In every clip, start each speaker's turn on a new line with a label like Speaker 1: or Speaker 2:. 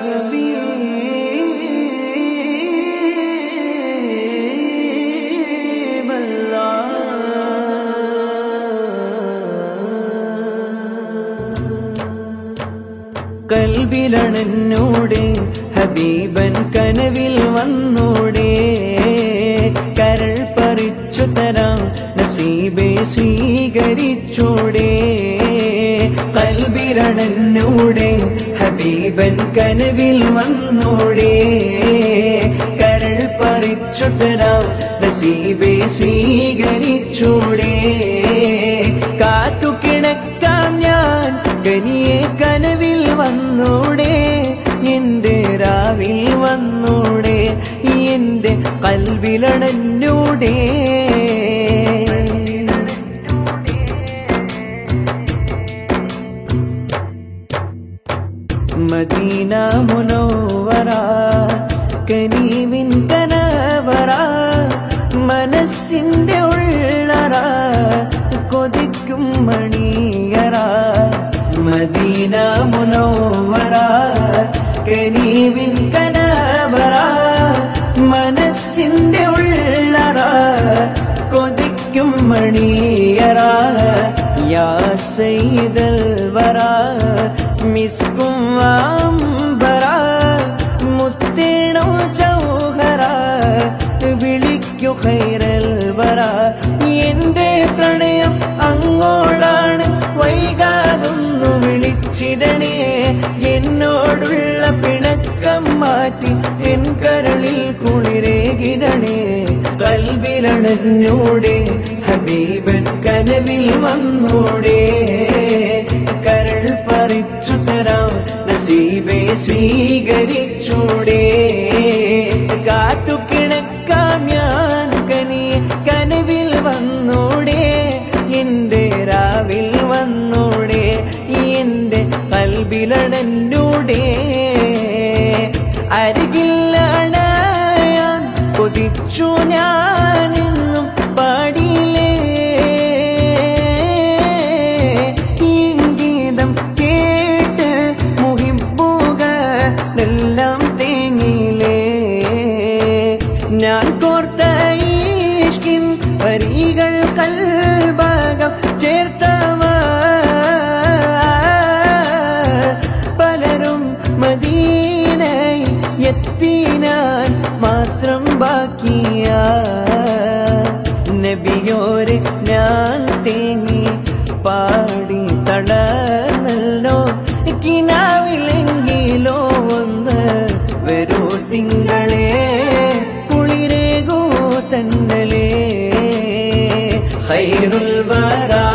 Speaker 1: കൽബിലണന്നൂടെ ഹബീബൻ കനവിൽ വന്നൂടെ കരൾ പറിച്ചു തരാം നസീബെ സ്വീകരിച്ചൂടെ കൽബിലണന്നൂടെ ഹബീബൻ കനവിൽ വന്നൂടെ കരൾ പറിച്ചു തരാം നസീബെ സ്വീകരിച്ചൂടെ കാത്തു കിടക്കാം ഞാൻ കനിയെ കനവിൽ വന്നൂടെ എന്റെ രാവിൽ വന്നൂടെ എന്റെ കൽബിലണന്നൂടെ മദീന മുനവ്വറ കനീവിൻ കനവറ മനസ്സിന്റെ ഉള്ളറ കൊതിക്കും മണിയറ മദീന മുനവ്വറ കനീവിൻ കനവറ മനസ്സിന്റെ ഉള്ളറ കൊതിക്കും മണിയറ യാ സയ്യിദൽ വറ മിസ്കും അംബറ മുത്തേണോ ചൗഹറ വിളിക്കു ഖൈറൽ വറ എന്റെ പ്രണയം അങ്ങോടാണ് വൈകാതൊന്നു വിളിച്ചിടണേ എന്നോടുള്ള പിണക്കം മാറ്റി എൻ കരളിൽ കുളിരേകിടണേ കൽബിലണന്നൂടെ ഹബീബൻ കനവിൽ വന്നൂടെ കരൾ പറിച്ചു തരാം നസീബെ സ്വീകരിച്ചൂടെ കാത്തു കിടക്കാം ഞാൻ കനിയെ കനവിൽ വന്നൂടെ എന്റെ രാവിൽ വന്നൂടെ എന്റെ കൽബിലണന്നൂടെ അരികിലണയാൻ കൊതിച്ചു ഞാനെന്നും പാടിയില്ലേ ഗീതം കേട്ട് മുഹിബ്ബുകളെല്ലാം തേങ്ങിയില്ലേ ഞാൻ കോർത്ത ഇഷ്കിൻ വരികൾ കൽബകം ചേർത്തവർ പലരും മദീനയിൽ എത്തിനാൻ മാത്രം ബാക്കിയ നബിയോരെ ഞാൻ തേങ്ങി പാടി തളർന്നല്ലോ കിനാവിലെങ്കിലോ ഒന്ന് വരൂ തിങ്കളെ കുളിരേകൂ തന്നലേ ഖൈറുൽ വറാ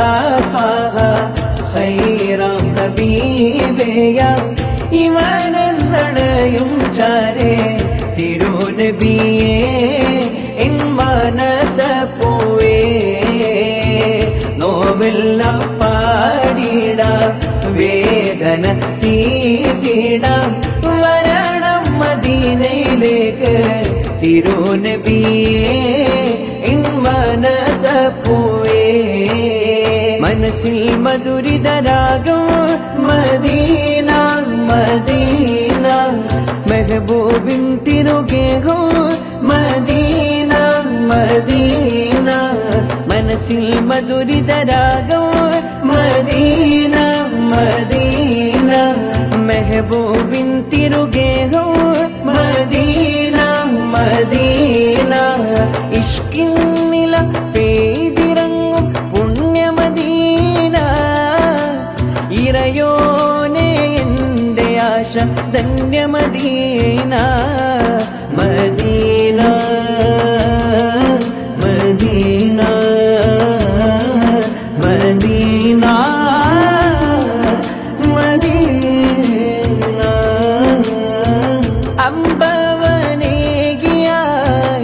Speaker 1: ഖൈറാം ഹബീബയ ഇവനെന്നടയും ചാരേ തിരുനബിയേ എൻ മനസപ്പോവേ നോവെല്ലാം പാടിടാം വേദന തീർത്തിടാം വരണം മദീനയിലേക്ക് തിരുനബിയേ എൻ മനസപ്പോവേ മനസ്സിൽ മധുരിതരാഗം മദീന മദീന മെഹബൂബിൻ തിരുഗേഹോ മദീന മദീന മനസ്സിൽ മധുരിതരാഗം മദീന മദീന മെഹബൂബിൻ തിരുഗേഹോ മദീന മദീന ഇഷ്കിൻ നില പെയ്തിറങ്ങും പുണ്യമദീന ഇറയോനെ എന്റെ ആശ ധന്യമദീന മദീന മദീന മദീന മദീന അമ്പവനേകിയായി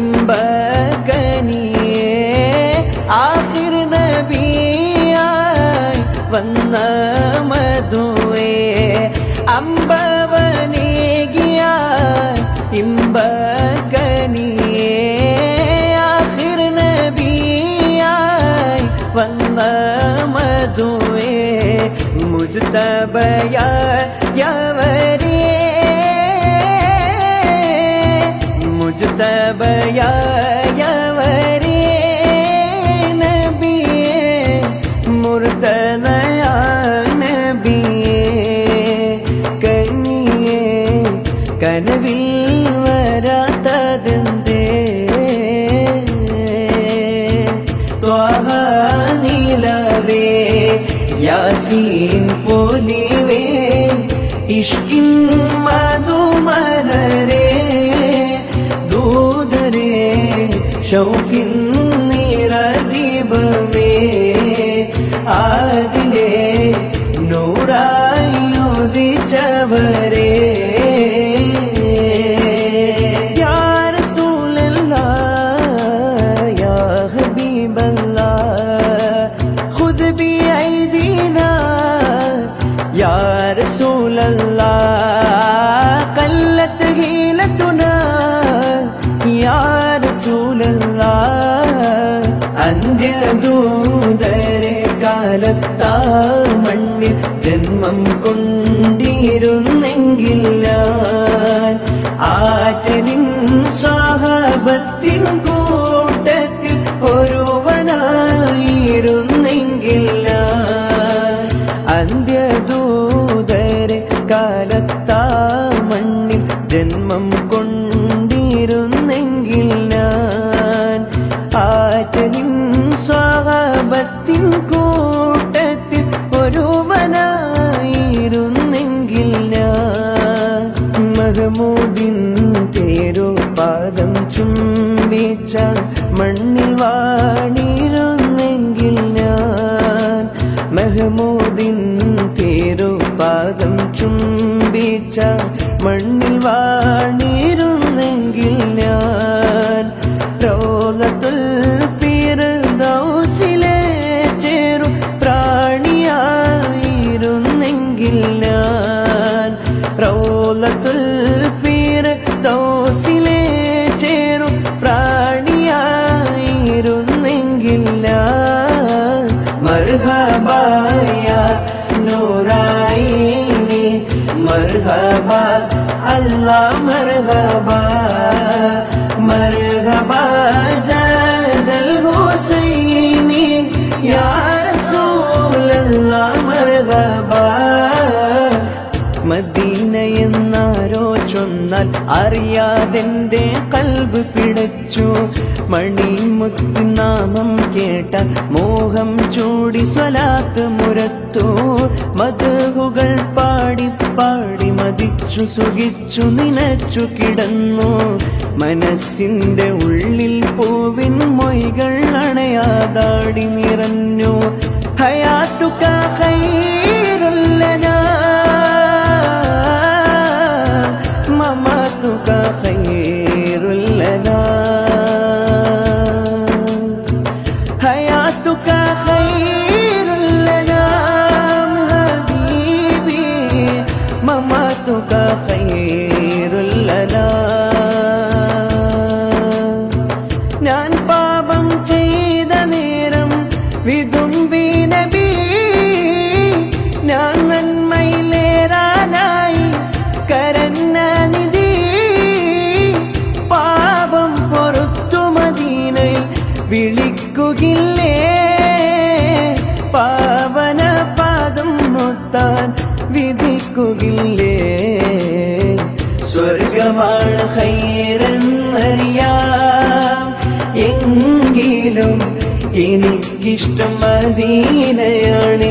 Speaker 1: ഇമ്പകനിയേ ആഖിർ നബിയായി വന്ന മധുവേ അമ്പവനേകിയായി ഇമ്പകനിയേ ആഖിർ നബിയായി വന്ന മധുവേ മുജ്തബയാ യവരേ നബയായവരേ നബിയേ മുർത്തദയ നബിയേ കനിയേ കനവിൽ വരാത്തതെന്തേ ത്വാഹ നിലവേ യാസീൻ പോലിവേ ഇഷ്കിൻ മധുമലരേ ദൂതരേ ശൗകിൻ നിറദീപമേ ആദിലേ നൂറായുദിച്ചവരേ യാ റസൂലല്ലാഹ് യാ ഹബീബല്ലാഹ് ഖുദ് ബിഐദീനാ യാ റസൂലല്ലാഹ് ഖല്ലത് ഹീലതുനാ യാ റസൂലല്ലാഹ് അന്ത്യദൂതരെ കാലത്താ മണ്ണിൽ ജന്മം കൊണ്ടിരുന്നെങ്കിൽ ഞാൻ ആറ്റലിൻ സ്വഹാബത്തിൻ കൂട്ടത്തിൽ ഒരുവനായിരുന്നെങ്കിൽ ഞാൻ അന്ത്യദൂതരെ കാലത്താ മണ്ണിൽ ജന്മം കൊണ്ടിരുന്നെങ്കിൽ ഞാൻ ആറ്റലിൻ സ്വഹാബത്തിൻ കൂട്ടത്തിൽ ഒരുവനായിരുന്നെങ്കിൽ ഞാൻ മഹമൂദിൻ തേരുപാദം ചുംബിച്ച മണ്ണിൽ വാണിരുന്നെങ്കിൽ ഞാൻ മഹമൂദിൻ തേരുപാദം ചുംബിച്ച മണ്ണിൽ വാണിരുന്നെങ്കിൽ ഞാൻ റൗളത്തുൽ ഫിർദൗസിലെ ചേരും പ്രാണിയായിരുന്നെങ്കിൽ ഞാൻ റൗളത്തുൽ ഫിർദൗസിലെ ചേരും പ്രാണിയായിരുന്നെങ്കിൽ ഞാൻ മർഹബാ യാ നൂറായിനി മർഹബാ അല്ലാഹ് മർഹബാ മർഹബാ ജദൽ ഹുസൈനി യാ റസൂലല്ലാഹ് മർഹബാ മദീന എന്നാരോ ചൊന്നാൽ അറിയാതെന്റെ കൽബ് പിടച്ചു മണിമുത്തി നാമം കേട്ട മോഹം ചൂടി സ്വലാത്ത് മുരത്തു മദ്ഹുകൾ പാടി പാടി മതിച്ചു സുഖിച്ചു നിലച്ചു കിടന്നു മനസ്സിന്റെ ഉള്ളിൽ പൂവിൻ മൊയ്കൾ അണയാതാടി നിറഞ്ഞു ഹയാത്തുക ഖൈറുൽ ലനാ മമാതുക ഖൈറുൽ ലനാ ഹയാതുക ഖൈറുൽ ലനാ ഹബീബി മമാതുക ഖൈറുൽ ലനാ ഞാൻ പാപം ചെയ്ത നേരം വിതുമ്പി നബി ഞാൻ നന്മയിലേറാനായി കരഞ്ഞ നിധി പാപം പൊറുത്തു മദീനയിൽ വിളിക്കുകില്ലേ പാവന പാദം മുത്താൻ വിധിക്കുകില്ലേ സ്വർഗമാണ് ഖൈറെന്നറിയാം എങ്കിലും എനിക്കിഷ്ടം മദീനയാണ്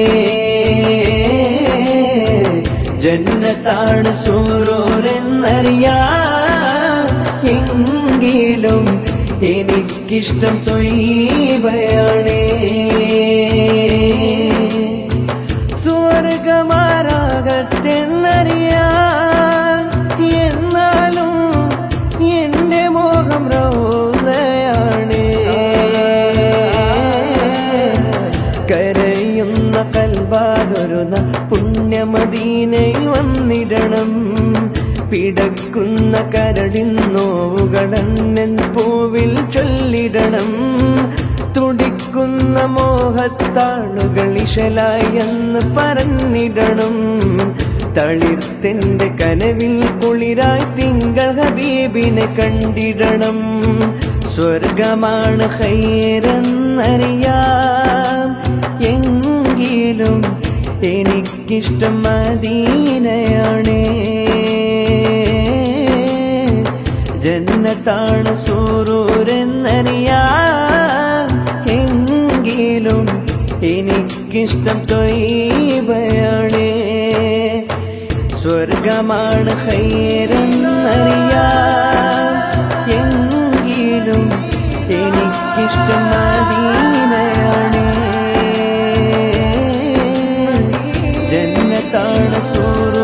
Speaker 1: ജന്നത്താണ് സൂറൂരെന്നറിയാം എങ്കിലും എനിക്കിഷ്ടം ത്വയ്ബയാണ് സ്വർഗമാരാകത്തെന്നറിയാം എന്നാലും എന്റെ മോഹം റൗളയാണ് കരയുന്ന കൽബാലൊരുന്ന പുണ്യമദീനയിൽ വന്നിടണം പിടക്കുന്ന കരടിൻ നോവുകളന്നൻ പൂവിൽ ചൊല്ലിടണം തുടിക്കുന്ന മോഹത്താളുകൾ ഇശലായി എന്ന് പറഞ്ഞിടണം തളിർത്തെന്റെ കനവിൽ കുളിരായി തിങ്കൾ ഹബീബിനെ കണ്ടിടണം. സ്വർഗമാണ് ഖൈറെന്നറിയാം, എങ്കിലും എനിക്കിഷ്ടം മദീനയാണേ. ജന്നത്താണ് സൂറൂരെന്നറിയാം, എങ്കിലും എനിക്കിഷ്ടം ത്വയ്ബയാണേ. സ്വർഗമാണ് ഖൈറെന്നറിയാം, എങ്കിലും എനിക്കിഷ്ടം മദീനയാണേ. ജന്നത്താണ് സൂറ